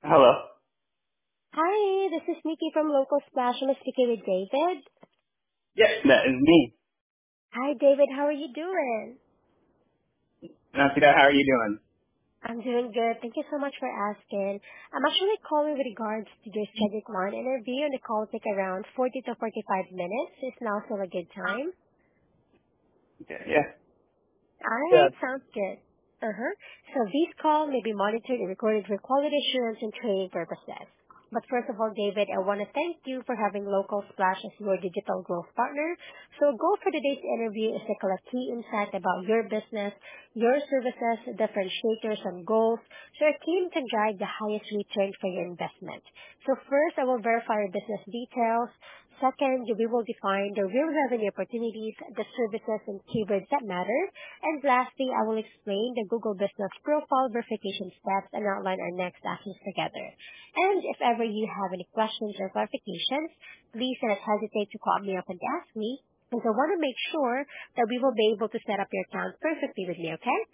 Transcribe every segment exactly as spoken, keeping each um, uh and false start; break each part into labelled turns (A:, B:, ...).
A: Hello.
B: Hi, this is Nikki from Local Splash. I'm speaking with David.
A: Yes, that is me.
B: Hi, David. How are you doing?
A: Not too bad. How are you doing?
B: I'm doing good. Thank you so much for asking. I'm actually calling with regards to your scheduled line interview, and the call will take around forty to forty-five minutes. Is now still a good time?
A: Okay. Yeah.
B: All
A: Yes.
B: right, sounds good. Uh-huh. So this call may be monitored and recorded for quality assurance and training purposes. But first of all, David, I want to thank you for having Local Splash as your digital growth partner. So goal for today's interview is to collect key insight about your business, your services, differentiators, and goals, so our team can drive the highest return for your investment. So first, I will verify your business details. Second, we will define the real revenue opportunities, the services and keywords that matter. And lastly, I will explain the Google Business Profile verification steps and outline our next actions together. And if ever you have any questions or clarifications, please do not hesitate to call me up and ask me, because I want to make sure that we will be able to set up your account perfectly with me, okay?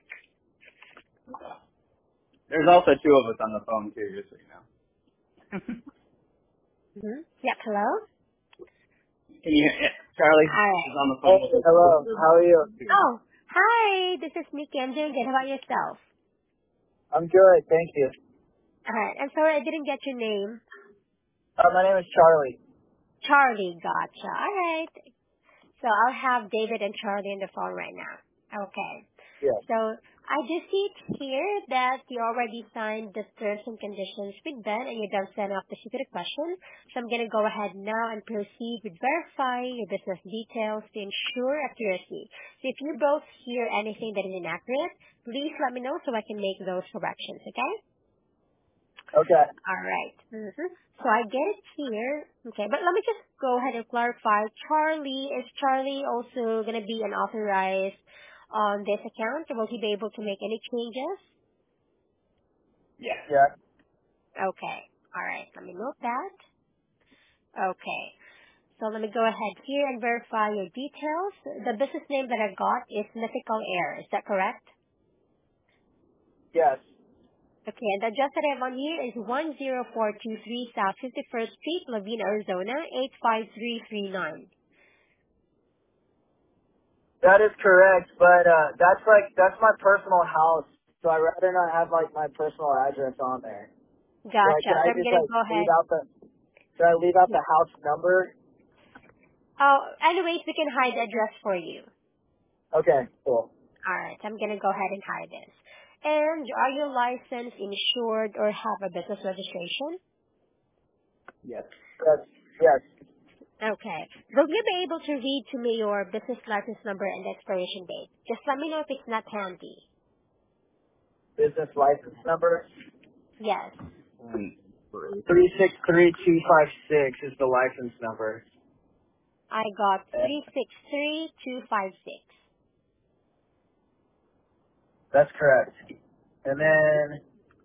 A: There's also two of us on the phone too, just so you know.
B: Mm-hmm. Yep, hello?
A: Can you? Yeah, Charlie
B: All
A: is
B: right.
A: on the phone. Hey, hello. How are you?
B: Oh, hi, this is Nikki. I'm doing good. How about yourself?
A: I'm good, thank you.
B: All right. I'm sorry I didn't get your name.
A: Uh, my name is Charlie.
B: Charlie, gotcha. All right. So I'll have David and Charlie on the phone right now. Okay.
A: Yes.
B: So I do see it here that you already signed the terms and conditions with Ben and you done sent off the secret question. So I'm going to go ahead now and proceed with verifying your business details to ensure accuracy. So if you both hear anything that is inaccurate, please let me know so I can make those corrections, okay?
A: Okay.
B: All right. Mm-hmm. So I get it here. Okay, but let me just go ahead and clarify. Charlie, is Charlie also going to be an authorized on this account? Will he be able to make any changes?
A: Yeah. Yeah.
B: Okay. All right. Let me note that. Okay. So let me go ahead here and verify your details. The business name that I got is Mythical Air. Is that correct?
A: Yes.
B: Okay, and the address that I have on here is one zero four two three South fifty-first Street, Levine, Arizona, eight five three three nine.
A: That is correct, but uh, that's like that's my personal house, so I'd rather not have like my personal address on there. So like,
B: Gotcha.
A: can I
B: So I'm
A: just
B: gonna
A: like
B: go
A: leave
B: ahead.
A: out the can I leave out the house number?
B: Oh, anyways, we can hide the address for you.
A: Okay, cool.
B: Alright, I'm gonna go ahead and hide this. And are you licensed, insured, or have a business registration?
A: Yes. Yes. Yes.
B: Okay. Will you be able to read to me your business license number and expiration date? Just let me know if it's not handy.
A: Business license number.
B: Yes.
A: Um, three six three two five six is the license number.
B: I got
A: Yeah.
B: three six three two five six.
A: That's correct. And
B: Mm-hmm.
A: then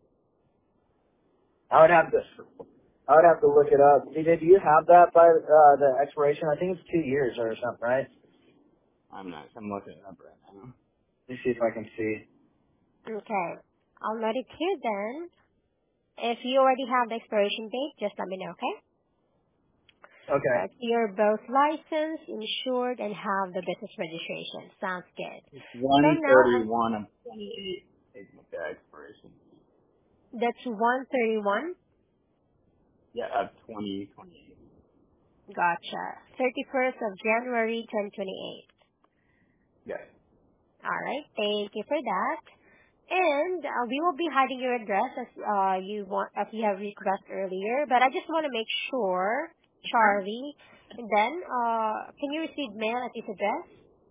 A: I would have to I would have to look it up. Did, did you have that by uh, the expiration? I think it's two years or something, right? I'm not. I'm looking it up right now. Let me see if I can see.
B: Okay. I'll note it here then. If you already have the expiration date, just let me know, okay?
A: Okay.
B: Uh, you're both licensed, insured, and have the business registration. Sounds good.
A: It's
B: So
A: one
B: now
A: thirty
B: uh,
A: one of twenty eight. Taking the expiration.
B: that's one thirty-one.
A: Yeah, of twenty twenty eight.
B: Gotcha. thirty-first of January, twenty twenty-eight.
A: Yes.
B: All right. Thank you for that. And uh, we will be hiding your address as uh, you want, as you have requested earlier. But I just want to make sure, Charlie. And then, uh, can you receive mail at this address?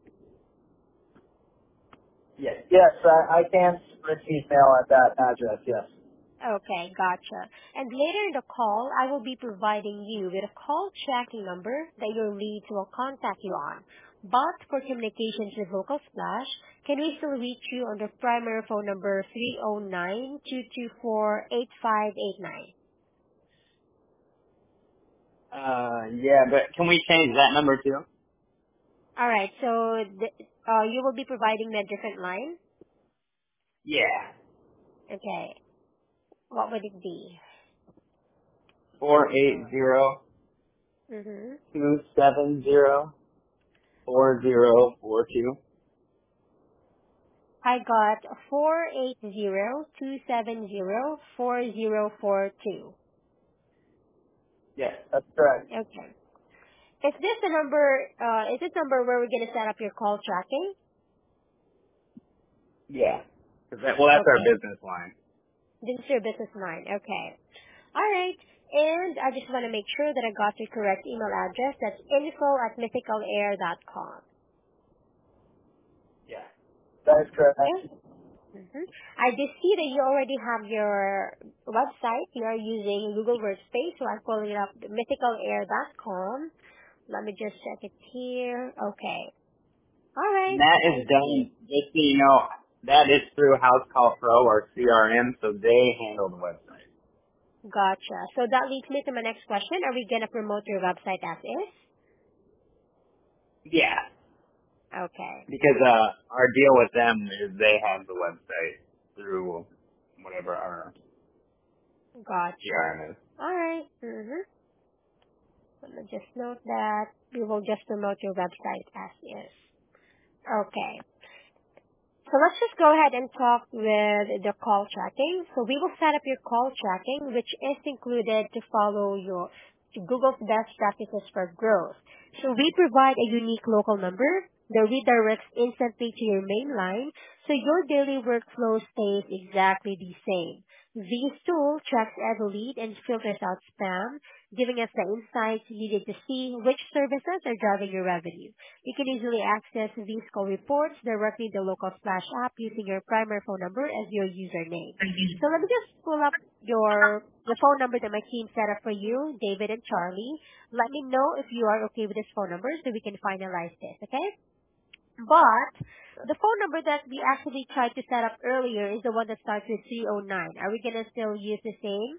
A: Yes. Yes, I, I can receive mail at that address. Yes.
B: Okay, gotcha. And later in the call, I will be providing you with a call tracking number that your leads will contact you on. But for communications with Local Splash, can we still reach you on the primary phone number three oh nine, two two four, eight five eight nine?
A: Uh, yeah, but can we change that number too?
B: Alright, so the, uh, you will be providing me a different line?
A: Yeah.
B: Okay, what would it be?
A: four eight zero
B: Mm-hmm.
A: two seven zero four zero four two.
B: I got four eight zero two seven zero four zero four two.
A: Yes, that's correct.
B: Okay. Is this the number, uh, is this number where we're going to set up your call tracking?
A: Yeah. 'Cause that, well, that's our
B: Okay.
A: business line.
B: This is your business line. Okay. All right. And I just want to make sure that I got your correct email address. That's info at mythicalair dot com.
A: Yeah. That is correct.
B: Okay. Mm-hmm. I just see that you already have your website. You are using Google Workspace, so I'm calling it up mythicalair dot com. Let me just check it here. Okay. All
A: And
B: right.
A: that
B: I
A: is done,
B: see.
A: just so you know, that is through House Call Pro or C R M, so they handle the website.
B: Gotcha. So that leads me to my next question. Are we going to promote your website as is?
A: Yeah.
B: Okay.
A: Because uh, our deal with them is they have the website through whatever our C
B: Gotcha.
A: R M is.
B: All right. Mm-hmm. Let me just note that we will just promote your website as is. Okay. So let's just go ahead and talk with the call tracking. So we will set up your call tracking, which is included to follow your to Google's best practices for growth. So we provide a unique local number that redirects instantly to your main line, so your daily workflow stays exactly the same. This tool tracks every lead and filters out spam, giving us the insights needed to see which services are driving your revenue. You can easily access these call reports directly in the local Splash app using your primary phone number as your username. So let me just pull up your the phone number that my team set up for you, David and Charlie. Let me know if you are okay with this phone number so we can finalize this, okay? But the phone number that we actually tried to set up earlier is the one that starts with three oh nine. Are we going to still use the same?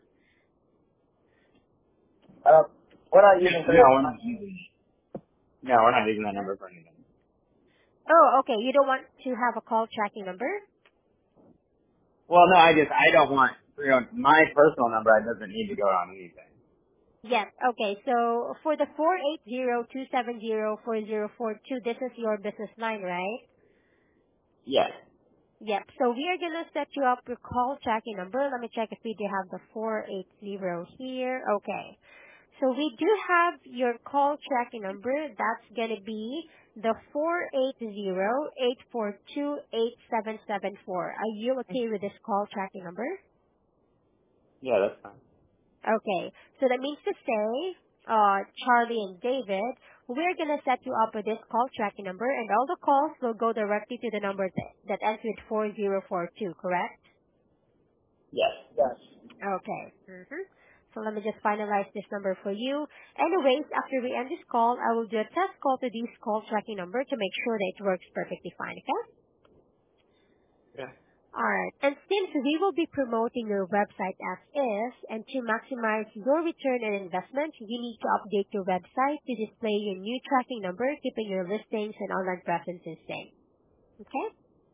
A: Uh, we're not using no, we're not using no, we're not using that number for anything.
B: Oh, okay. You don't want to have a call tracking number?
A: Well, no, I just I don't want you know my personal number. It doesn't need to go on anything.
B: Yes. Okay. So for the four eight zero two seven zero four zero four two, this is your business line, right?
A: Yes.
B: Yep. So we are gonna set you up your call tracking number. Let me check if we do have the four eight zero here. Okay. So we do have your call tracking number. That's gonna be the four eight zero eight four two eight seven seven four. Are you okay with this call tracking number?
A: Yeah, that's fine.
B: Okay. So that means to say, uh, Charlie and David, we're going to set you up with this call tracking number, and all the calls will go directly to the number that, that ends with four zero four two, correct?
A: Yes. Yes.
B: Okay. Mm-hmm. So let me just finalize this number for you. Anyways, after we end this call, I will do a test call to this call tracking number to make sure that it works perfectly fine, okay?
A: Yeah.
B: Alright, and since we will be promoting your website as is, and to maximize your return on investment, you need to update your website to display your new tracking number, keeping your listings and online presence the same. Okay?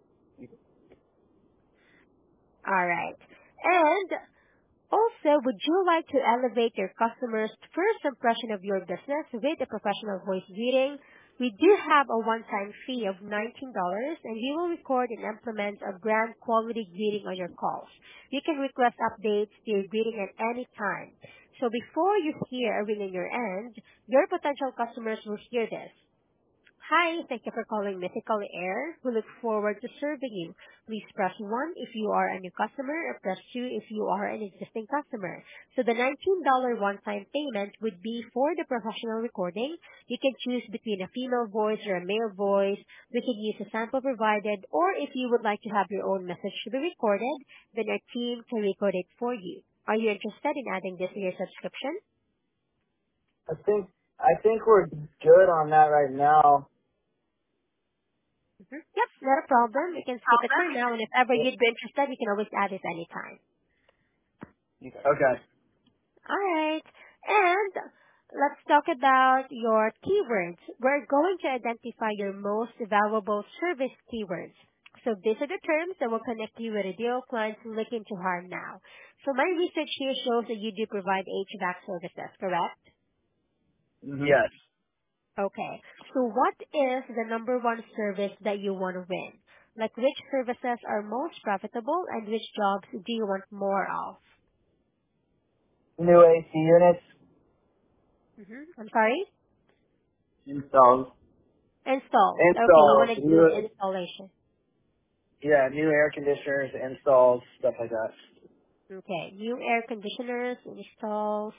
B: Alright. And also, would you like to elevate your customers' first impression of your business with a professional voice greeting? We do have a one-time fee of nineteen dollars and we will record and implement a brand quality greeting on your calls. You can request updates to your greeting at any time. So before you hear a ring in your end, your potential customers will hear this. Hi, thank you for calling Mythical Air. We look forward to serving you. Please press one if you are a new customer or press two if you are an existing customer. So the nineteen dollars one-time payment would be for the professional recording. You can choose between a female voice or a male voice. We can use a sample provided, or if you would like to have your own message to be recorded, then our team can record it for you. Are you interested in adding this to your subscription?
A: I think I think we're good on that right now.
B: Mhm. Yep, not a problem. You can skip it for now, and if ever
A: Yeah.
B: you'd be interested, you can always add it anytime.
A: Okay. Okay.
B: All right. And let's talk about your keywords. We're going to identify your most valuable service keywords. So these are the terms that will connect you with ideal clients looking to hire now. So my research here shows that you do provide H V A C services, correct?
A: Mm-hmm. Yes.
B: Okay. So what is the number one service that you want to win? Like which services are most profitable and which jobs do you want more of?
A: New A C units.
B: hmm I'm sorry?
A: Installs.
B: Installs. Okay, you want
A: Installs.
B: to do
A: New,
B: installation.
A: yeah, new air conditioners, installs, stuff like that.
B: Okay. New air conditioners, installs.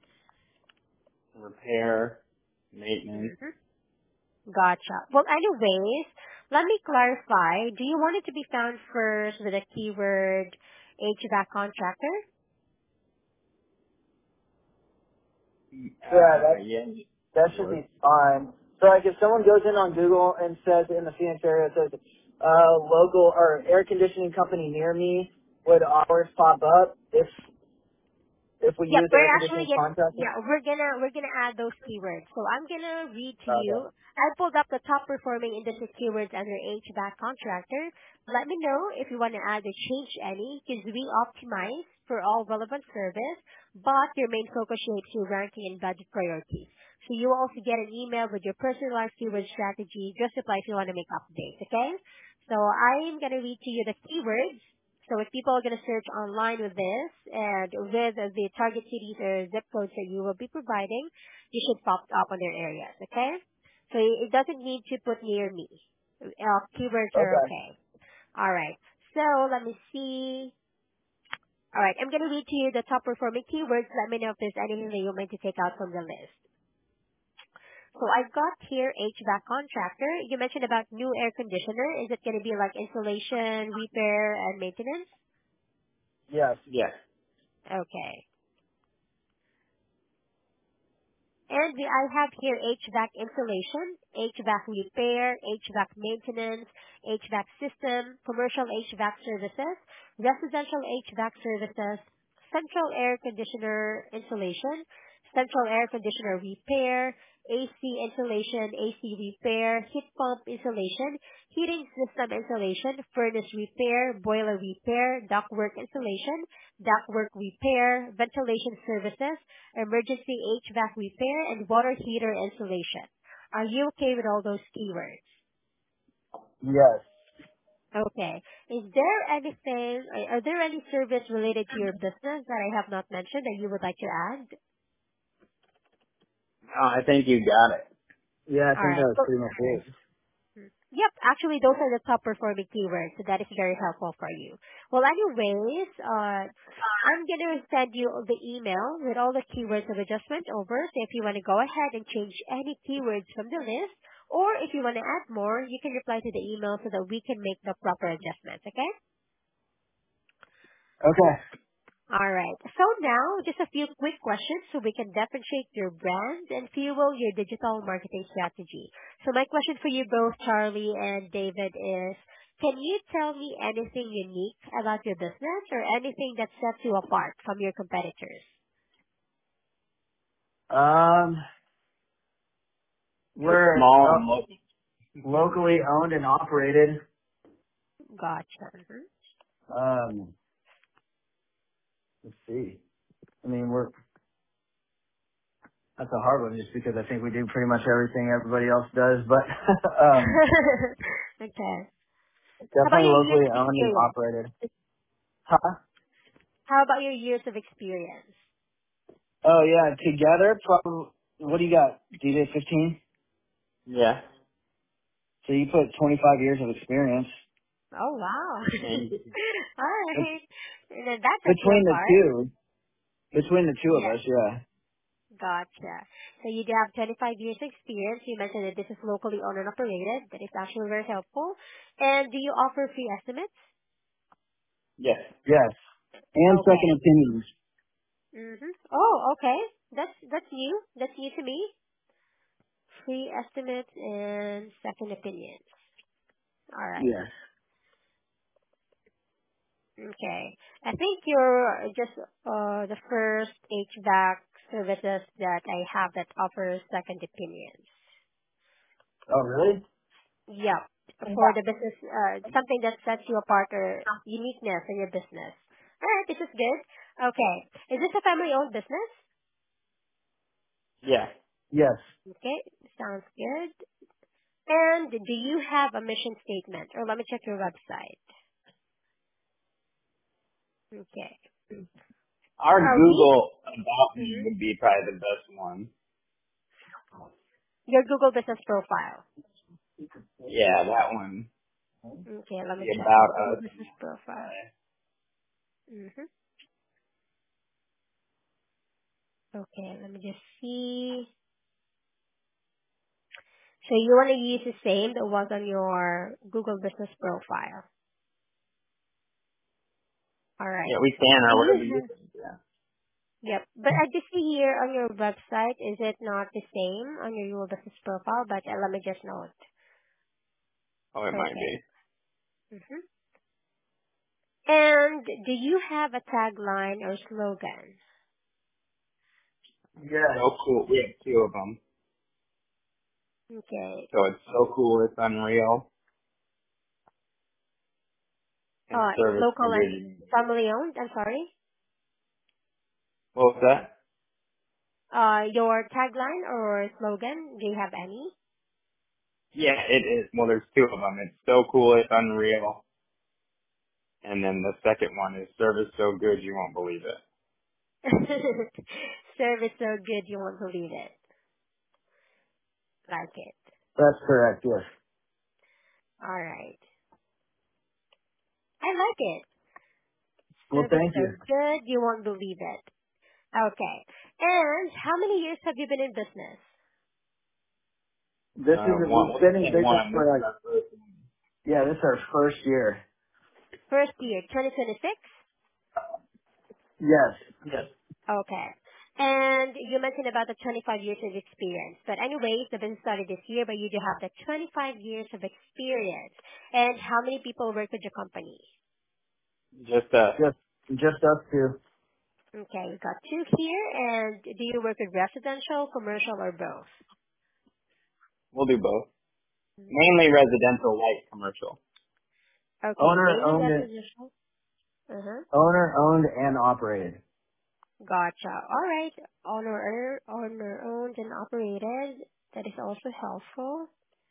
A: Repair, maintenance.
B: hmm Gotcha. Well, anyways, let me clarify. Do you want it to be found first with a keyword H V A C contractor?
A: Yeah, that, yeah. That should be fine. So like if someone goes in on Google and says in the Phoenix area, it says, uh, local or air conditioning company near me, would ours pop up if, if we
B: Yep,
A: use
B: we're
A: air
B: actually
A: conditioning
B: gonna
A: contractor?
B: yeah, we're gonna we're gonna add those keywords. So I'm gonna read to
A: Okay.
B: you. I pulled up the top performing industry keywords under H V A C contractor. Let me know if you want to add or change any, because we optimize for all relevant service, but your main focus shapes your ranking and budget priorities. So you will also get an email with your personalized keyword strategy. Just apply if you want to make updates, okay? So I'm gonna read to you the keywords. So if people are going to search online with this and with the target cities or zip codes that you will be providing, you should pop up on their areas, okay? So it doesn't need to put near me. Uh, keywords are
A: Okay.
B: okay. All right. So let me see. All right. I'm going to read to you the top performing keywords. Let me know if there's anything that you want to take out from the list. So I've got here H V A C contractor. You mentioned about new air conditioner. Is it going to be like installation, repair, and maintenance?
A: Yes. Yes.
B: Okay. And we, I have here H V A C installation, H V A C repair, H V A C maintenance, H V A C system, commercial H V A C services, residential H V A C services, central air conditioner installation, central air conditioner repair, A C installation, A C repair, heat pump installation, heating system installation, furnace repair, boiler repair, ductwork installation, ductwork repair, ventilation services, emergency H V A C repair, and water heater installation. Are you okay with all those keywords?
A: Yes.
B: Okay. Is there anything, are are there any service related to your business that I have not mentioned that you would like to add?
A: Oh, I think you got it. Yeah, I
B: All
A: think that
B: right.
A: was
B: So
A: pretty much it.
B: yep, actually those are the top performing keywords, so that is very helpful for you. Well, anyways, uh, I'm gonna send you the email with all the keywords of adjustment over, so if you want to go ahead and change any keywords from the list, or if you want to add more, you can reply to the email so that we can make the proper adjustments, okay?
A: Okay.
B: Alright, so now just a few quick questions so we can differentiate your brand and fuel your digital marketing strategy. So my question for you both, Charlie and David, is can you tell me anything unique about your business or anything that sets you apart from your competitors?
A: Um, we're small and lo- locally owned and operated.
B: Gotcha. Mhm.
A: Um, let's see. I mean, we're that's a hard one just because I think we do pretty much everything everybody else does, but um,
B: Okay. How about
A: definitely
B: your years
A: locally
B: of
A: owned and
B: experience?
A: operated. Huh?
B: How about your years of experience?
A: Oh yeah, together, probably. What do you got? D J fifteen? Yeah. So you put twenty-five years of experience.
B: Oh, wow.
A: And
B: All right. And then that sets you
A: between the
B: apart.
A: two, between the two of
B: Yeah.
A: us, yeah.
B: Gotcha. So you do have twenty-five years experience. You mentioned that this is locally owned and operated. That is actually very helpful. And do you offer free estimates?
A: Yes. Yes. And
B: Okay.
A: second opinions.
B: Mm-hmm. Oh, okay. That's that's new. That's new to me. Free estimates and second opinions. All right.
A: Yes.
B: Okay. I think you're just uh, the first H V A C services that I have that offers second opinions.
A: Oh really?
B: Yep. for the business, uh, something that sets you apart or uniqueness in your business. All right, this is good. Okay. Is this a family-owned business?
A: Yeah. Yes.
B: Okay, sounds good. And do you have a mission statement? Or let me check your website. Okay.
A: Our
B: Are we?
A: Google About Me
B: Mm-hmm.
A: would be probably the best one.
B: Your Google business profile.
A: Yeah, that one.
B: Okay, let me
A: The
B: check your
A: About
B: Google
A: Us.
B: business profile. Mm-hmm. Okay, let me just see. So you want to use the same that was on your Google business profile. All
A: Yeah,
B: right.
A: we can
B: Do
A: or
B: you
A: whatever you
B: have?
A: think. Yeah.
B: Yep. But I just see here on your website, is it not the same on your Google business profile? But uh, let me just note.
A: Oh, it might
B: Okay.
A: be.
B: Mm-hmm. And do you have a tagline or slogan?
A: Yeah. So cool. We have two of them.
B: Okay.
A: So it's so cool, it's unreal, and
B: Uh, it's
A: service so
B: local
A: good.
B: and
A: You can believe it.
B: family owned. I'm sorry.
A: What was that?
B: Uh, your tagline or slogan, do you have any?
A: Yeah, it is. Well, there's two of them. It's so cool, it's unreal. And then the second one is service so good you won't believe it.
B: Service so good you won't believe it. Like it.
A: That's correct, yes.
B: All right. I like it.
A: Well,
B: Service
A: thank
B: so
A: you.
B: good you won't believe it. Okay. And how many years have you been in business?
A: This is,
B: Uh,
A: we've
B: one.
A: been in business one. for like, yeah, this is our first year.
B: First year, twenty twenty-six?
A: Yes. Yes.
B: Okay. And you mentioned about the twenty-five years of experience. But anyways, the business started this year, but you do have the twenty-five years of experience. And how many people work with your company?
A: Just uh Just, just us two.
B: Okay, we got two here. And do you work with residential, commercial, or both?
A: We'll do both.
B: Okay.
A: Mainly residential, light commercial.
B: Okay,
A: Owner
B: mainly
A: owned it.
B: residential. Uh-huh.
A: Owner owned and operated.
B: Gotcha. All right. Owner, owner owned and operated. That is also helpful.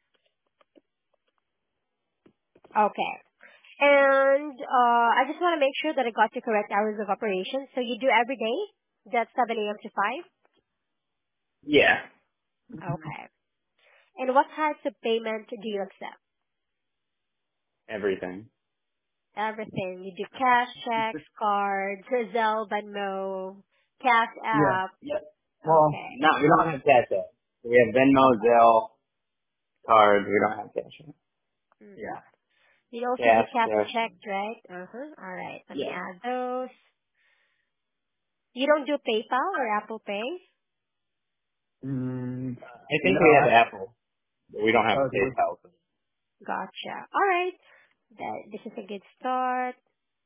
B: Okay. And uh, I just want to make sure that I got the correct hours of operation. So you do every day? That's seven a m to five?
A: Yeah.
B: Okay. And what types of payment do you accept?
A: Everything.
B: Everything. You do cash, checks, cards, Zelle, Venmo, Cash
A: Yeah.
B: App.
A: Yeah. Well,
B: Okay.
A: no, we don't have cash app. We have Venmo, Zelle, cards. We don't have cash app.
B: Mm-hmm.
A: Yeah.
B: You also do
A: Cash,
B: cash
A: cash.
B: checks, right? Uh-huh. All right. Let me
A: Yeah.
B: add those. You don't do PayPal or Apple Pay?
A: Mm, I think no, we have I, Apple, but we don't have
B: Okay.
A: PayPal.
B: Gotcha. All right. That, this is a good start.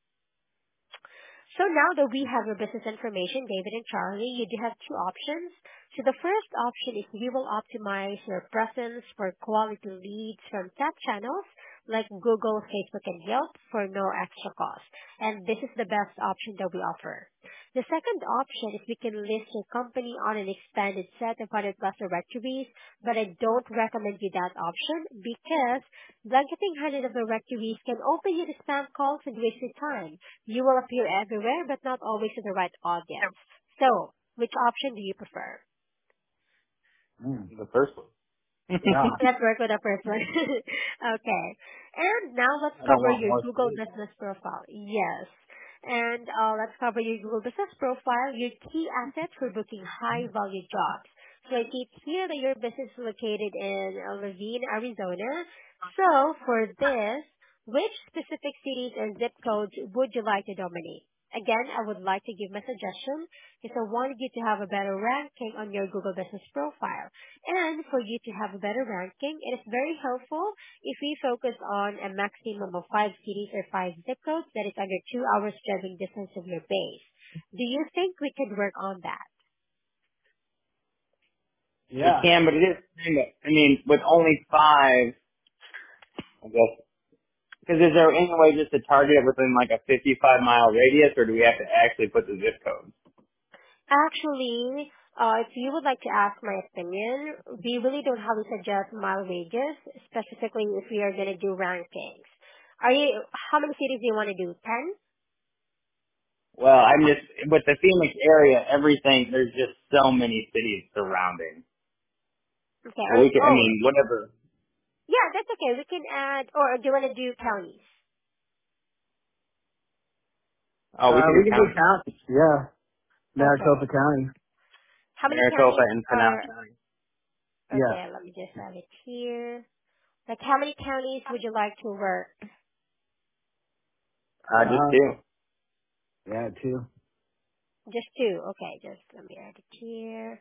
B: So now that we have your business information, David and Charlie, you do have two options. So the first option is we will optimize your presence for quality leads from top channels like Google, Facebook, and Yelp for no extra cost. And this is the best option that we offer. The second option is we can list your company on an expanded set of one hundred plus directories, but I don't recommend you that option because blanketing one hundred of directories can open you to spam calls and waste your time. You will appear everywhere, but not always to the right audience. So, which option do you prefer?
A: Mm. The first one. Yeah.
B: Let's work with the first one. Okay. And now let's
A: I don't
B: cover
A: want
B: your
A: more
B: Google
A: space.
B: business profile. Yes. And uh, let's cover your Google business profile, your key assets for booking high value jobs. So I see it's here that your business is located in uh, Levine, Arizona. So for this, which specific cities and zip codes would you like to dominate? Again, I would like to give my suggestion because I wanted you to have a better ranking on your Google business profile. And for you to have a better ranking, it is very helpful if we focus on a maximum of five cities or five zip codes that is under two hours driving distance of your base. Do you think we could work on that?
A: Yeah. We can, but it is kind of, I mean, with only five,
C: I guess. Because is there any way just to target it within like a fifty-five mile radius, or do we have to actually put the zip code?
B: Actually, uh, if you would like to ask my opinion, we really don't have to suggest mile radius, specifically if we are going to do rankings. Are you, how many cities do you want to do? ten?
C: Well, I'm just with the Phoenix area, everything. There's just so many cities surrounding.
B: Okay.
C: So
B: Or,
C: we can, I
B: oh,
C: mean, whatever.
B: yeah, that's okay. We can add, or do you want to do counties?
C: Oh, we
A: Uh,
C: can
A: we
C: do
A: can do
C: county,
A: county. Yeah,
B: Okay.
A: Maricopa County.
B: How many
C: Maricopa
B: counties
C: and Pinal
B: are,
C: County.
A: Yeah.
B: okay, let me just have it here. Like how many counties would you like to work?
C: Uh, just
A: Uh,
C: two.
A: yeah, two.
B: Just two. Okay, just let me add it here.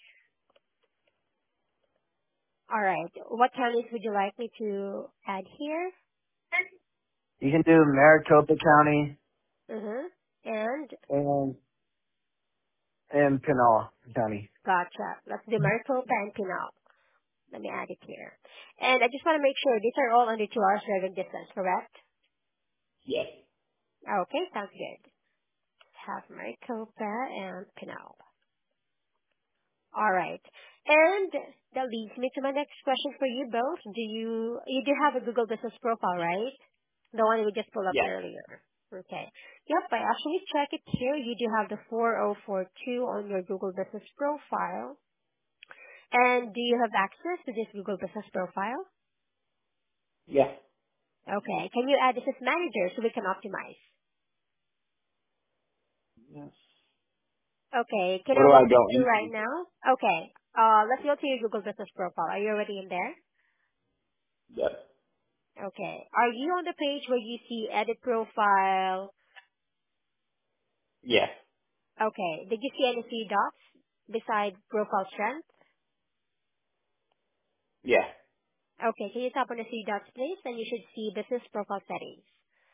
B: All right. What counties would you like me to add here?
A: You can do Maricopa County
B: Mm-hmm. And
A: and and Pinal County.
B: gotcha. Let's do Maricopa and Pinal. Let me add it here. And I just want to make sure these are all under two hours driving distance, correct?
C: Yes.
B: Okay, sounds good. Have Maricopa and Pinal. All right. And that leads me to my next question for you both. Do you you do have a Google Business profile, right? The one we just pulled up
C: Yes.
B: earlier. Okay. Yep, I actually check it here. You do have the four oh four two on your Google Business profile. And do you have access to this Google Business profile?
C: Yes.
B: Okay. Can you add this as manager so we can optimize?
C: Yes.
B: Okay. Can
C: Where
B: I
C: do I
B: walk you
C: go
B: through right
C: into?
B: now? Okay. Uh, let's go to your Google Business profile. Are you already in there?
C: Yes.
B: Okay. Are you on the page where you see edit profile?
C: Yes.
B: Okay. Did you see any three dots beside profile strength?
C: Yes.
B: Okay. Can you tap on the three dots, please? And you should see business profile settings.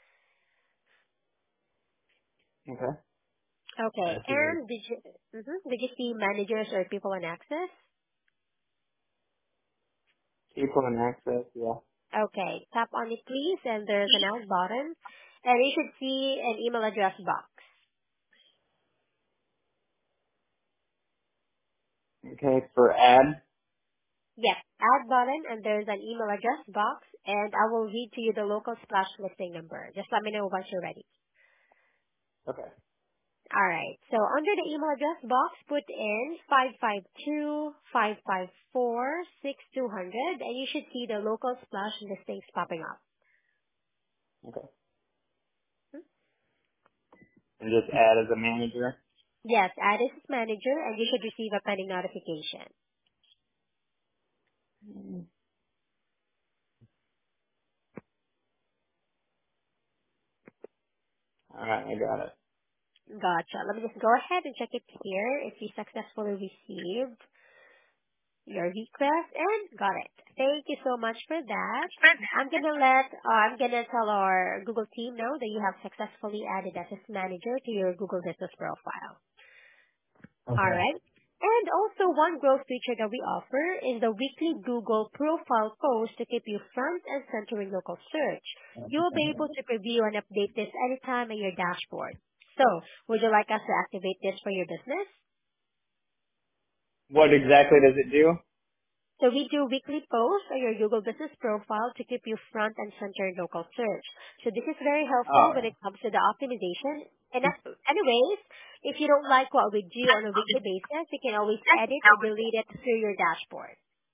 C: Okay.
B: Okay.
A: I see it.
B: And did you, mhm, did you see managers or people on access?
C: People and access. Yeah.
B: Okay. Tap on it, please, and there's an out button. And you should see an email address box.
C: Okay. For ad.
B: Yes, add button, and there's an email address box, and I will read to you the local splash listing number. Just let me know once you're ready.
C: Okay.
B: All right. So under the email address box, put in five five two, five five four, six two zero zero, and you should see the local splash listings popping up.
C: Okay. And just add as a manager.
B: Yes, add as manager, and you should receive a pending notification.
C: All right. I got it.
B: Gotcha. Let me just go ahead and check it here if you successfully received your request, and got it. Thank you so much for that. I'm gonna let, uh, I'm gonna tell our Google team know that you have successfully added as manager to your Google Business profile. All
A: Okay.
B: right. And also one growth feature that we offer is the weekly Google profile post to keep you front and center in local search. You will be able to preview and update this anytime in your dashboard. So, would you like us to activate this for your business?
C: What exactly does it do?
B: So we do weekly posts on your Google Business profile to keep you front and center in local search. So this is very helpful when
C: Oh.
B: it comes to the optimization. And that, anyways, if you don't like what we do on a weekly basis, you can always edit or delete it through your dashboard.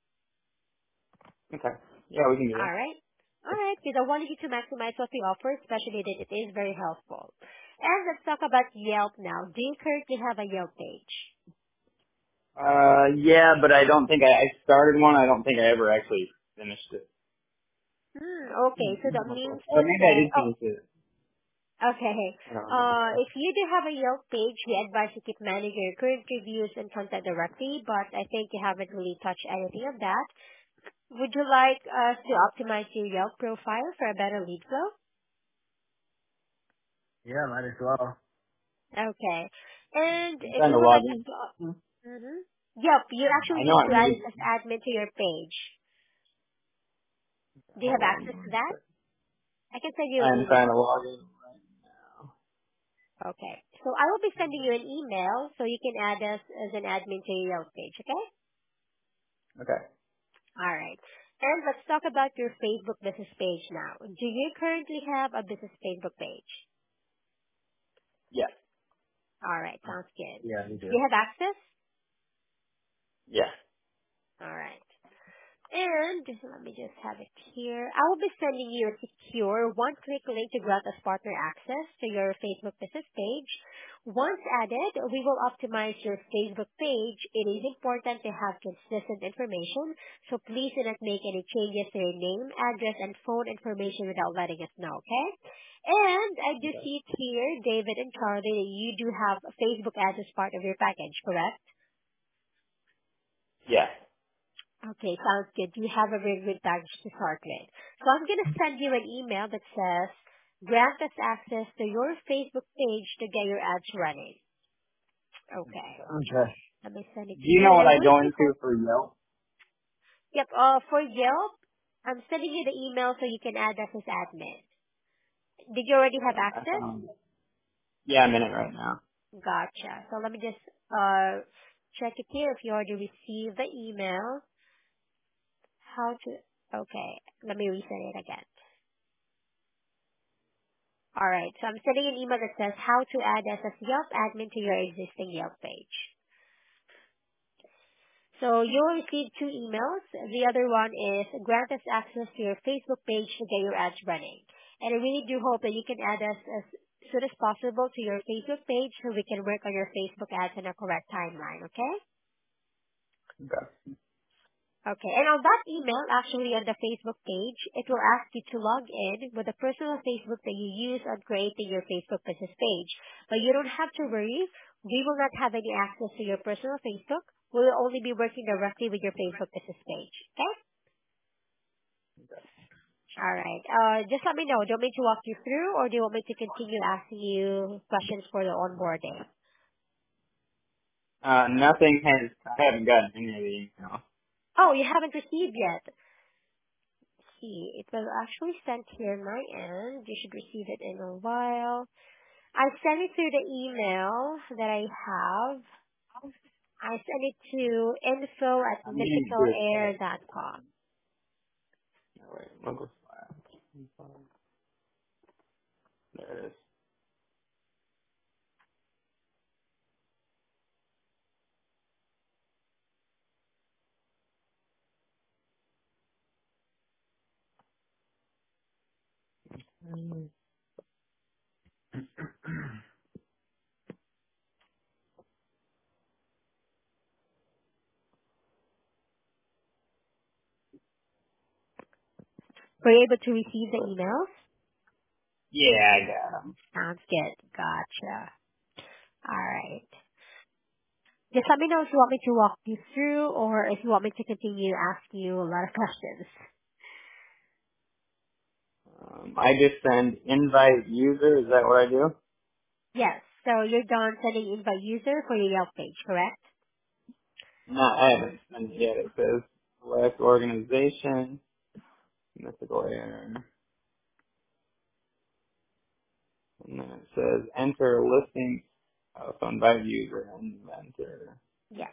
C: Okay. Yeah, we can do
B: All
C: that.
B: right? All right, because I wanted you to maximize what we offer, especially that it is very helpful. And let's talk about Yelp now. Do you currently have a Yelp page?
C: Uh, yeah, but I don't think I, I started one. I don't think I ever actually finished it.
B: Hmm, okay, so that means
C: Or
B: to
C: maybe I
B: say,
C: did
B: oh,
C: finish it.
B: okay.
C: I don't remember.
B: Uh, if you do have a Yelp page, we advise you keep managing your current reviews and content directly, but I think you haven't really touched anything of that. Would you like us to optimize your Yelp profile for a better lead flow?
A: Yeah, might as well.
B: Okay. And
C: I'm
B: if
C: trying
B: you
C: to
B: would
C: log
B: like us
C: in.
B: to, mm-hmm. Yep, you
C: I
B: actually
C: know
B: need
C: I
B: to add
C: made
B: it as admin to your page. Do you have
C: Hold on
B: access to
C: one
B: that?
C: second.
B: I can send you an
C: I'm trying
B: email.
C: to log in right now.
B: Okay. So I will be sending you an email so you can add us as an admin to your Yelp page, okay?
C: Okay.
B: All right. And let's talk about your Facebook business page now. Do you currently have a business Facebook page?
C: Yeah.
B: All right. Sounds good.
C: Yeah, we
B: Do
C: do.
B: you have access?
C: Yeah.
B: All right. And let me just have it here. I will be sending you a secure one-click link to grant us partner access to your Facebook business page. Once added, we will optimize your Facebook page. It is important to have consistent information, so please do not make any changes to your name, address, and phone information without letting us know, okay? And I do
C: Okay.
B: see it here, David and Charlie, that you do have Facebook ads as part of your package, correct?
C: Yeah.
B: Okay, sounds good. You have a very good package to start with. So I'm going to send you an email that says, grant us access to your Facebook page to get your ads running. Okay.
C: Okay.
B: Let me send it
C: Do
B: to
C: you
B: you.
C: know
B: And
C: what
B: I
C: I
B: really
C: go
B: do
C: into
B: hope,
C: for Yelp?
B: yep, uh, for Yelp, I'm sending you the email so you can add us as admin. Did you already have
C: Okay. I
B: access?
C: found it. Yeah, I'm in it right now.
B: Gotcha. So let me just, uh, check it here if you already received the email. How to, okay, let me resend it again. All right. So I'm sending an email that says how to add us as Yelp admin to your existing Yelp page. So you'll receive two emails. The other one is grant us access to your Facebook page to get your ads running. And I really do hope that you can add us as soon as possible to your Facebook page so we can work on your Facebook ads in a correct timeline, okay?
C: Okay.
B: Okay, and on that email, actually on the Facebook page, it will ask you to log in with the personal Facebook that you use on creating your Facebook business page. But you don't have to worry. We will not have any access to your personal Facebook. We will only be working directly with your Facebook business page. Okay? Alright. Uh, just let me know. Do you want me to walk you through or do you want me to continue asking you questions for the onboarding?
C: Uh, nothing has, I haven't gotten any of the emails.
B: Oh, you haven't received yet. See, it was actually sent here on my end. You should receive it in a while. I sent it to the email that I have. I sent it to info at
C: I'm getting to it.
B: mythicalair dot com.
C: No, wait, local file. There it is. Mm.
B: Were you able to receive the emails?
C: Yeah, I got 'em.
B: Sounds good. Gotcha. Alright. Just let me know if you want me to walk you through or if you want me to continue asking you a lot of questions.
C: Um, I just send invite user. Is that what I do?
B: Yes. So you're done sending invite user for your Yelp page, correct?
C: No, I haven't sent it yet. It says select organization, mythical air, and then it says enter listing. Oh, so invite user and enter
B: Yes.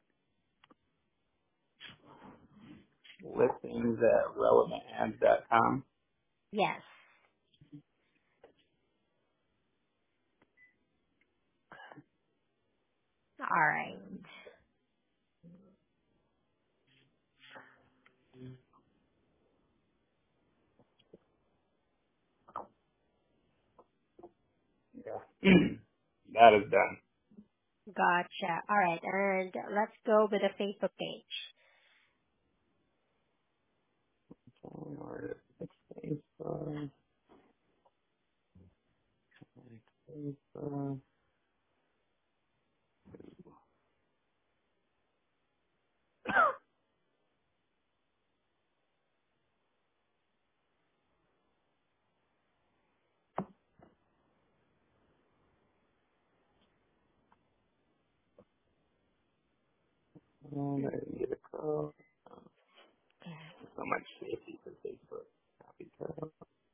C: listings at relevant ads dot com.
B: Yes. Alright.
C: Yeah. That is done.
B: Gotcha. Alright. And let's go with the Facebook page.
C: Okay, or Facebook, Facebook. Oh, I didn't get a code. so much safety for Facebook. Copy code.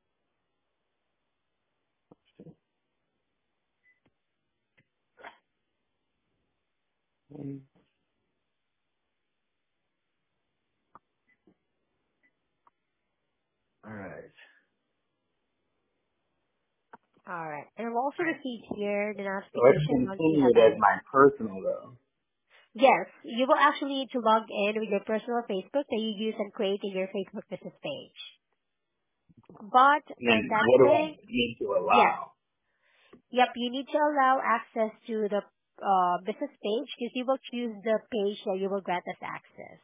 A: All right.
B: All right. And I'll also receive here the
C: So it's
B: notification once you have
C: continued as
B: added.
C: my personal though.
B: Yes, you will actually need to log in with your personal Facebook that you use and creating your Facebook business page. But
C: And then
B: in that
C: what do I
B: thing,
C: need to
B: yes,
C: allow?
B: yep, you need to allow access to the uh, business page because you will choose the page that you will grant us access.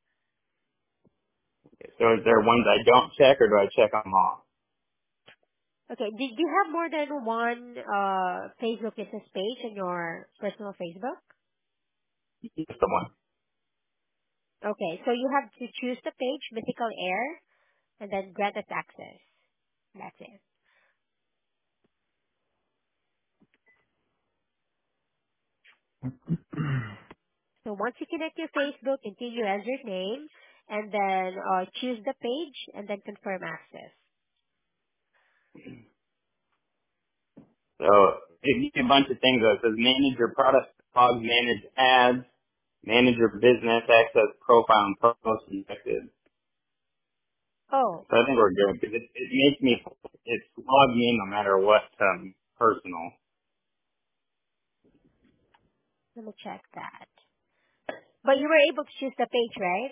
C: So is there ones I don't check or do I check them all?
B: Okay, did you have more than one uh, Facebook business page on your personal Facebook?
C: Just the one.
B: Okay, so you have to choose the page, Mythical Air, and then grant us access. That's it. So once you connect your Facebook, continue as your name, and then uh, choose the page, and then confirm access.
C: So it gives you a bunch of things though. It says manage your product blog, manage ads, manage your business, access profile and post objectives.
B: Oh,
C: So I think we're good because it, it makes me, it's log me in no matter what, um, personal.
B: let me check that. But you were able to choose the page, right?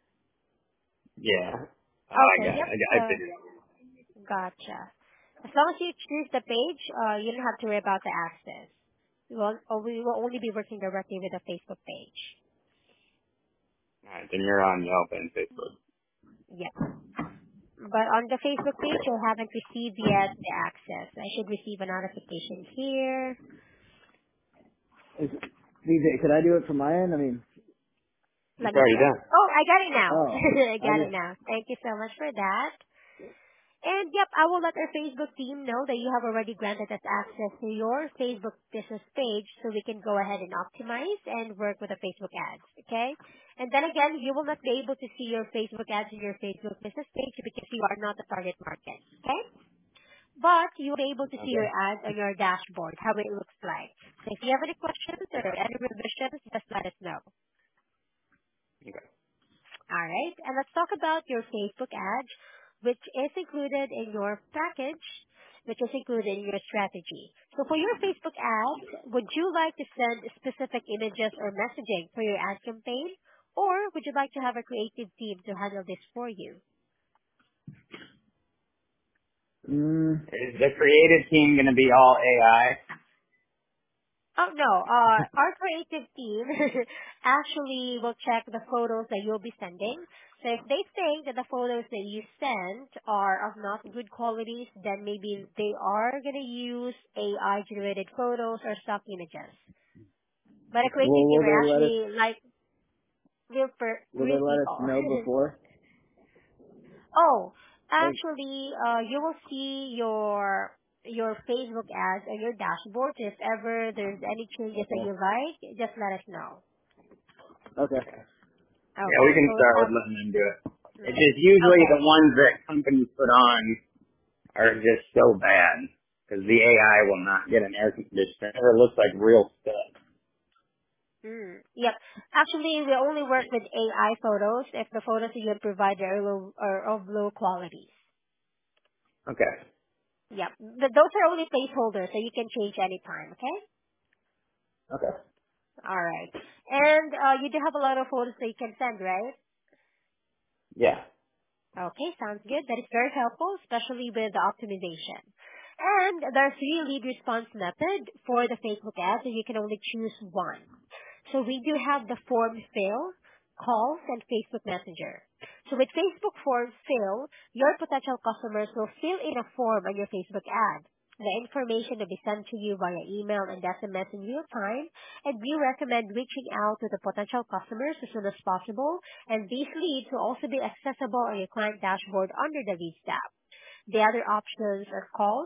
C: Yeah. Oh, I
B: Okay,
C: got it.
B: yep.
C: I, got, I
B: So,
C: figured it out.
B: gotcha. As long as you choose the page, uh, you don't have to worry about the access. We will, or we will only be working directly with the Facebook page.
C: All right, then you're on Yelp and Facebook.
B: Yep. But on the Facebook page, I haven't received yet the access. I should receive a notification here.
A: Is, D J, could I do it from my end? I mean,
C: It's
B: Let me
C: already
B: check.
C: done.
B: Oh, I got it now.
A: oh,
B: I
A: I
B: got it
A: just
B: now. Thank you so much for that. And yep, I will let our Facebook team know that you have already granted us access to your Facebook business page so we can go ahead and optimize and work with the Facebook ads, okay? And then again, you will not be able to see your Facebook ads in your Facebook business page because you are not the target market, okay? But you'll be able to see
C: Okay.
B: your ads on your dashboard, how it looks like. So if you have any questions or any revisions, just let us know.
C: Okay.
B: All right. And let's talk about your Facebook ads, which is included in your package, which is included in your strategy. So for your Facebook ads, would you like to send specific images or messaging for your ad campaign? Or would you like to have a creative team to handle this for you?
A: mm,
C: Is the creative team going to be all A I?
B: Oh no, uh, our creative team actually will check the photos that you'll be sending. So if they think that the photos that you sent are of not good qualities, then maybe they are gonna use A I generated photos or stock images. But a creative
A: will
B: team
A: will they
B: are
A: let us
B: actually like real per,
A: will they
B: real
A: let us
B: people.
A: know before?
B: Oh,
A: Like,
B: actually, uh, you will see your your Facebook ads on your dashboard. If ever there's any changes that
A: okay,
B: you like, just let us know.
A: okay,
C: Yeah, we
B: Okay,
C: can
B: so we
C: start with
B: have,
C: letting them do it. It's
B: mm,
C: just usually
B: okay.
C: the ones that companies put on are just so bad because the A I will not get an air conditioner. It never looks like real stuff.
B: Mm, yep. Actually, we only work with A I photos if the photos that you provide are, low, are of low quality.
C: Okay.
B: Yep. But those are only placeholders, so you can change anytime, okay?
A: okay.
B: All right. And uh, you do have a lot of photos that you can send, right?
C: Yeah.
B: Okay, sounds good. That is very helpful, especially with the optimization. And there's three lead response method for the Facebook ads, and you can only choose one. So we do have the form fill, calls, and Facebook Messenger. So with Facebook form fill, your potential customers will fill in a form on your Facebook ad. The information will be sent to you via email and S M S in real time, and we recommend reaching out to the potential customers as soon as possible, and these leads will also be accessible on your client dashboard under the Leads tab. The other options are calls,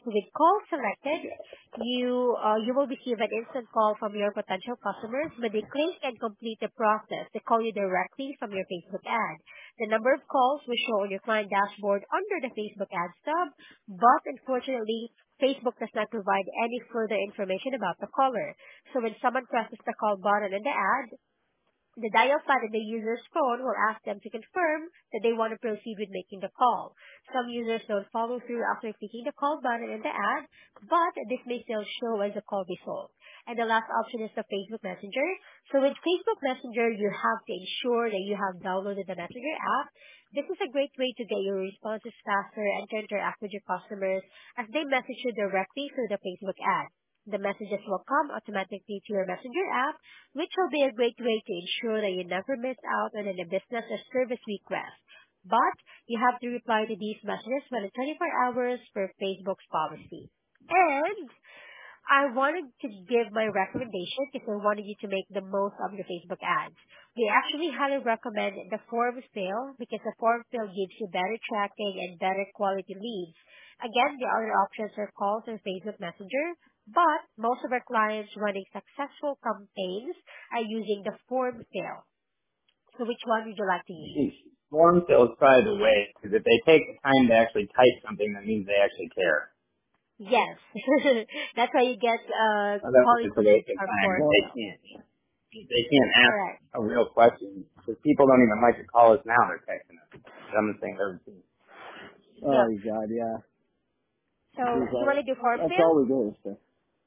B: With call selected, you uh, you will receive an instant call from your potential customers, but they click and complete the process. They call you directly from your Facebook ad. The number of calls will show on your client dashboard under the Facebook ad stub, but unfortunately, Facebook does not provide any further information about the caller. So when someone presses the call button in the ad, the dial pad in the user's phone will ask them to confirm that they want to proceed with making the call. Some users don't follow through after clicking the call button in the ad, but this may still show as a call result. And the last option is the Facebook Messenger. So with Facebook Messenger, you have to ensure that you have downloaded the Messenger app. This is a great way to get your responses faster and to interact with your customers as they message you directly through the Facebook ad. The messages will come automatically to your Messenger app, which will be a great way to ensure that you never miss out on any business or service request. But you have to reply to these messages within twenty-four hours per Facebook's policy. And I wanted to give my recommendation because I wanted you to make the most of your Facebook ads. We actually highly recommend the form fill because the form fill gives you better tracking and better quality leads. Again, the other options are calls and Facebook Messenger, but most of our clients running successful campaigns are using the form fill. So which one would you like to use?
C: Form fill is probably the way, because if they take the time to actually type something, that means they actually care.
B: Yes. That's why you get uh,
C: Otherwise,
B: calling
C: it's a waste
B: questions
C: of
B: from
C: time.
B: form
C: They
B: fill.
C: can't. They can't ask
B: Correct.
C: a real question because people don't even like to call us now. They're texting us. Dumbest thing I've ever seen.
A: Oh
B: Yep.
A: God, yeah.
B: So
A: It's
B: you
A: all,
B: want to do form
A: that's
B: fill?
A: all we do. So.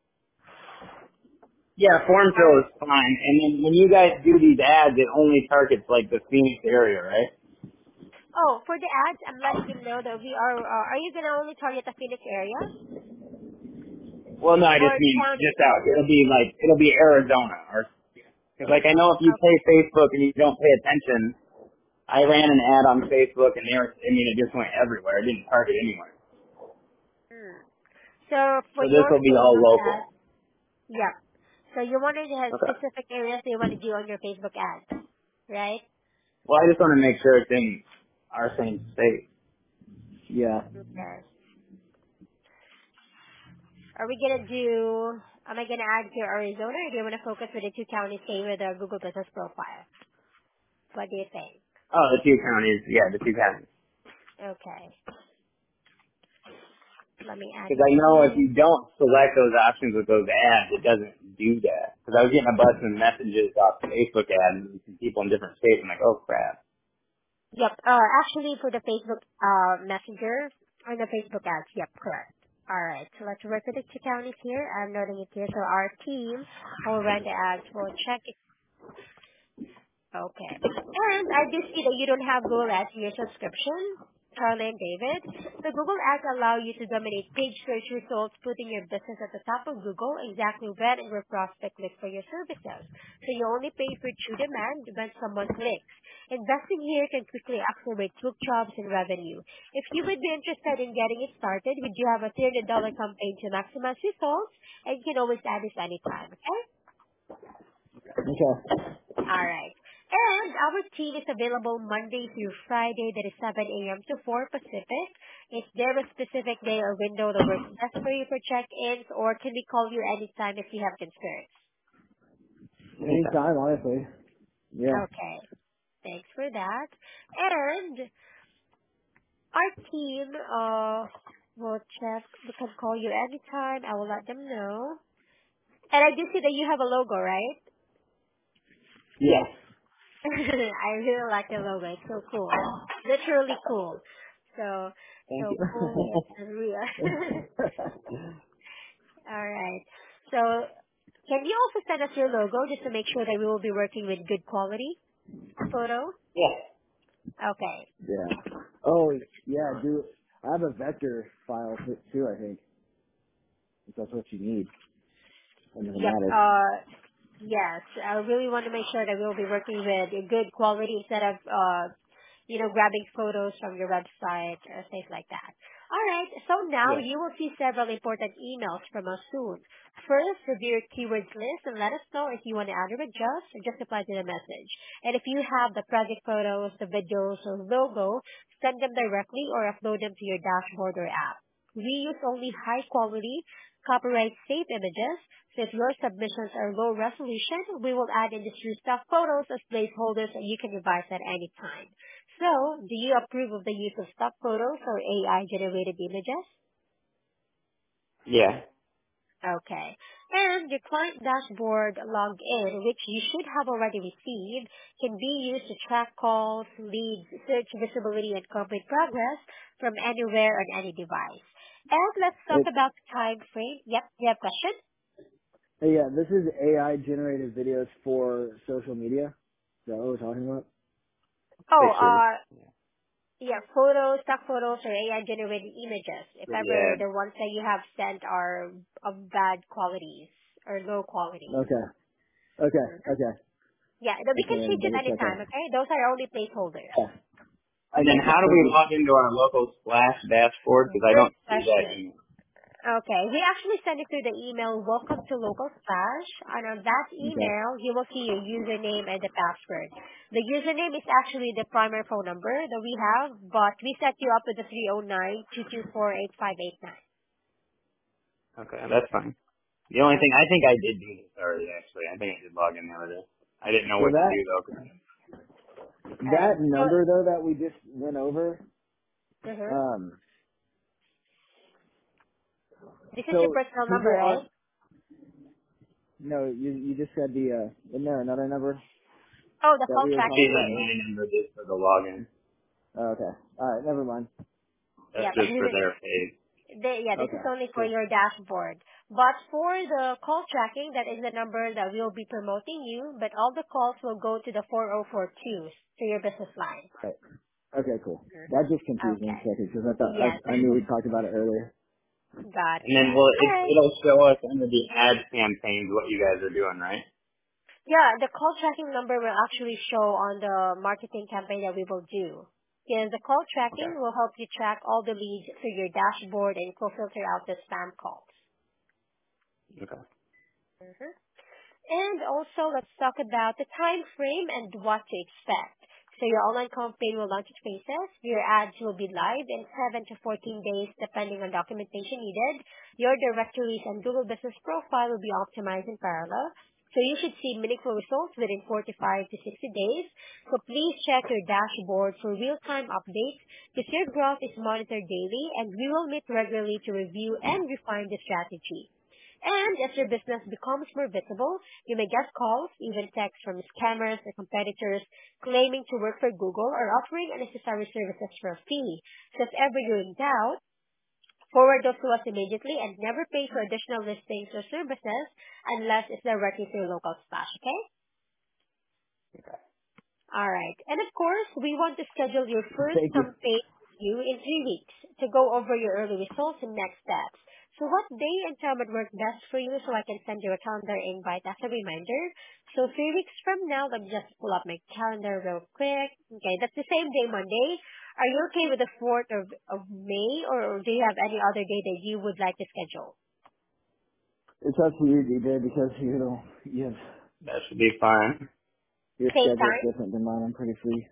C: Yeah, form
B: All
C: fill
B: right.
C: is fine. And then when you guys do these ads, it only targets like the Phoenix area, right?
B: Oh, for the ads, I'm letting them know that we are. Uh, are you gonna only target the Phoenix area
C: Well, no, I
B: or
C: just mean
B: county?
C: just out. It'll be like it'll be Arizona, or because like I know if you pay
B: Okay.
C: Facebook and you don't pay attention, I ran an ad on Facebook and there, I mean, it just went everywhere. It didn't target anywhere.
B: Hmm. So for
C: So this
B: your
C: will be all
B: Facebook ads,
C: local.
B: yeah. So you wanted to have
C: Okay.
B: specific areas that you want to do on your Facebook ads, right?
C: Well, I just want to make sure it's in our same state.
A: Yeah.
B: Okay. Are we gonna do? Am I gonna add here Arizona, or do you want to focus with the two counties, stay with the Google Business Profile? What do you think?
C: Oh, the two counties. Yeah, the two counties.
B: Okay. Let me add
C: Because
B: it
C: I know if
B: here.
C: you don't select those options with those ads, it doesn't do that. Because I was getting a bunch of messages off Facebook ads from people in different states. I'm like, oh crap.
B: Yep. Uh, actually, for the Facebook uh, Messenger or the Facebook ads, yep, correct. All right. So let's work with the two counties here. I'm noting it here. So our team will run the ads. We'll check it. Okay. And I do see that you don't have Google Ads in your subscription, Charlie and David. So Google Ads allow you to dominate page search results, putting your business at the top of Google exactly when and where prospect look for your services. So you only pay for true demand when someone clicks. Investing here can quickly accelerate book jobs and revenue. If you would be interested in getting it started, we do have a three hundred dollars campaign to maximize results, and you can always add this anytime, okay?
A: Okay.
B: All right. And our team is available Monday through Friday, that is seven a.m. to four Pacific. Is there a specific day or window that works best for you for check-ins, or can we call you anytime if you have concerns?
C: Okay.
A: Anytime, honestly. Yeah.
B: Okay. Thanks for that. And our team uh will check. We can call you anytime. I will let them know. And I do see that you have a logo, right?
C: Yes.
B: I really like the logo. It's so cool. Literally cool. So,
C: Thank
B: so
C: you.
B: cool and real. All right. So, can you also send us your logo just to make sure that we will be working with good quality photos?
C: Yes.
B: Okay.
A: yeah. Oh, yeah, do I have a vector file t- too, I think. If that's what you need. It doesn't
B: Yep.
A: matter.
B: Uh, yes. I really want to make sure that we'll be working with a good quality instead of uh, you know, grabbing photos from your website or things like that. All right, so now
C: Yes.
B: you will see several important emails from us soon. First, review your keywords list and let us know if you want to add or adjust or just reply to the message. And if you have the project photos, the videos, or logo, send them directly or upload them to your dashboard or app. We use only high quality, copyright safe images. So if your submissions are low resolution, we will add industry stock photos as placeholders and you can revise at any time. So, do you approve of the use of stock photos or A I generated images?
C: Yeah.
B: Okay. And your client dashboard login, which you should have already received, can be used to track calls, leads, search visibility, and complete progress from anywhere on any device. And let's talk
A: It,
B: about the time frame. Yep, you have a question?
A: hey, yeah, this is A I generated videos for social media. Is that what we're talking about?
B: Oh,
C: Pictures.
B: uh, yeah, photos, stock photos, or A I generated images. If ever
C: Yeah.
B: the ones that you have sent are of bad qualities or low quality.
A: Okay. Okay.
B: Mhm.
A: Okay.
B: Yeah, th- we
A: Just
B: can
A: wanted to
B: change it
A: double check
B: anytime,
A: that.
B: okay? Those are only placeholders.
A: Yeah.
C: And then
A: Okay.
C: how do
A: Thank
C: we
A: you.
C: log into our local Splash dashboard? Because I
B: Good
C: don't see that
B: question.
C: email.
B: Okay, we actually send it through the email, welcome to local Splash, and on that
A: Okay.
B: email, you will see your username and the password. The username is actually the primary phone number that we have, but we set you up with the three oh nine, two two four, eight five eight nine.
C: Okay, that's fine. The only thing,
B: Okay.
C: I think I did do this already, actually. I think I did log in the other day. I didn't know
A: So
C: what to
A: that
C: do, though. 'cause-
B: Alright.
A: that
B: So,
A: number though that we just went over,
B: uh
A: um,
B: this is your
A: so
B: personal number,
A: people
B: right?
A: aren't. No, you you just said the uh, isn't there another number
B: Oh, the
A: that
B: call
A: we were
C: See
A: talking
B: tracking?
A: about
C: that
A: earlier?
C: my number just for the login.
A: Oh, okay. All right. Never mind.
C: That's
B: Yep.
C: just for their page.
B: The- yeah, this is
A: Okay.
B: only for
A: Cool.
B: your dashboard. But for the call tracking, that is the number that we'll be promoting you, but all the calls will go to the four oh four two to your business line.
A: Right. Okay. Cool.
B: Mhm.
A: That just confused me a
B: Okay.
A: second because I thought
B: Yes.
A: I, I knew we talked about it earlier.
B: got
C: And
B: it,
C: then,
B: got
C: well,
B: it.
C: it,
B: Alright.
C: it'll show us under the ad campaigns what you guys are doing, right?
B: Yeah, the call tracking number will actually show on the marketing campaign that we will do. Because the call
C: Okay.
B: tracking will help you track all the leads through your dashboard and will filter out the spam calls.
C: Okay.
B: Mhm. And also, let's talk about the time frame and what to expect. So your online campaign will launch its phases. Your ads will be live in seven to fourteen days, depending on documentation needed. Your directories and Google Business Profile will be optimized in parallel. So you should see meaningful results within forty-five to sixty days. So please check your dashboard for real-time updates because your growth is monitored daily and we will meet regularly to review and refine the strategy. And as your business becomes more visible, you may get calls, even texts from scammers or competitors claiming to work for Google or offering unnecessary services for a fee. So if ever you're in doubt, forward those to us immediately and never pay for additional listings or services unless it's directly through local splash, okay? All right. And of course, we want to schedule your first
A: Thank you.
B: campaign with you in three weeks to go over your early results and next steps. So what day and time would work best for you so I can send you a calendar invite as a reminder? So three weeks from now, let me just pull up my calendar real quick. Okay, that's the same day, Monday. Are you okay with the fourth of, of May or do you have any other day that you would like to schedule?
A: It's up to you, D J, because you know you have,
C: That should be fine.
A: your
B: Same
A: schedule's
B: time?
A: different than mine. I'm pretty free.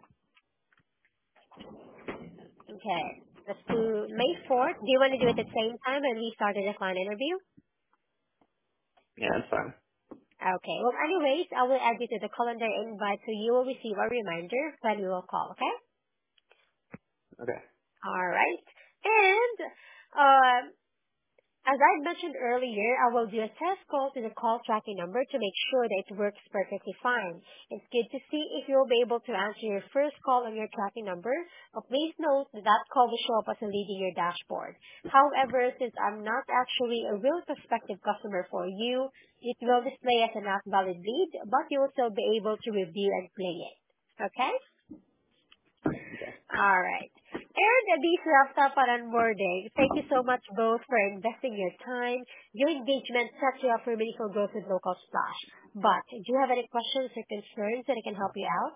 B: Okay. Let's do May fourth. Do you want to do it at the same time when we started the client interview?
C: Yeah, that's fine.
B: Okay. Well, anyways, I will add you to the calendar invite so you will receive a reminder when we will call, okay?
C: Okay.
B: All right. And um, as I mentioned earlier, I will do a test call to the call tracking number to make sure that it works perfectly fine. It's good to see if you'll be able to answer your first call on your tracking number, but please note that that call will show up as a lead in your dashboard. However, since I'm not actually a real prospective customer for you, it will display as a not valid lead, but you will still be able to review and play it. Okay?
C: Okay.
B: All right. And this wraps up on onboarding. Thank you so much both for investing your time. Your engagement sets you up for meaningful growth with Local Splash. But do you have any questions or concerns that I can help you out?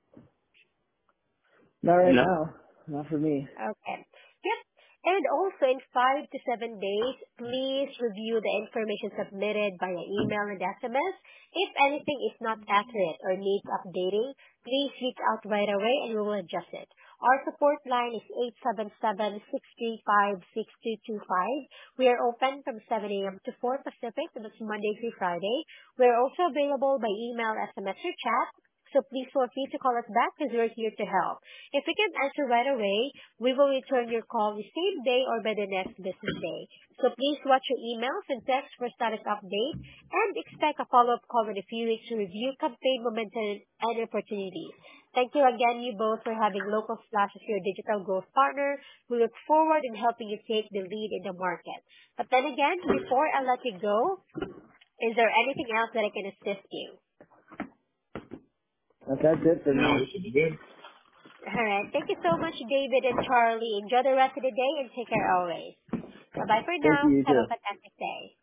A: Not right
C: No.
A: now. Not for me.
B: Okay. Yep. And also in five to seven days, please review the information submitted via email and S M S. If anything is not accurate or needs updating, please reach out right away and we will adjust it. Our support line is eight seven seven, six three five, six two two five. We are open from seven a.m. to four Pacific, and that's Monday through Friday. We are also available by email, S M S, or chat. So please feel free to call us back because we're here to help. If we can answer right away, we will return your call the same day or by the next business day. So please watch your emails and text for status update and expect a follow-up call in a few weeks to review campaign momentum and opportunities. Thank you again, you both, for having Local Splash as your digital growth partner. We look forward in helping you take the lead in the market. But then again, before I let you go, is there anything else that I can assist you?
A: That's it for
C: No,
A: me.
C: we should be good.
B: All right. Thank you so much, David and Charlie. Enjoy the rest of the day and take care always. Bye-bye for
A: Thank
B: now.
A: you, you
B: Have
A: too.
B: a fantastic day.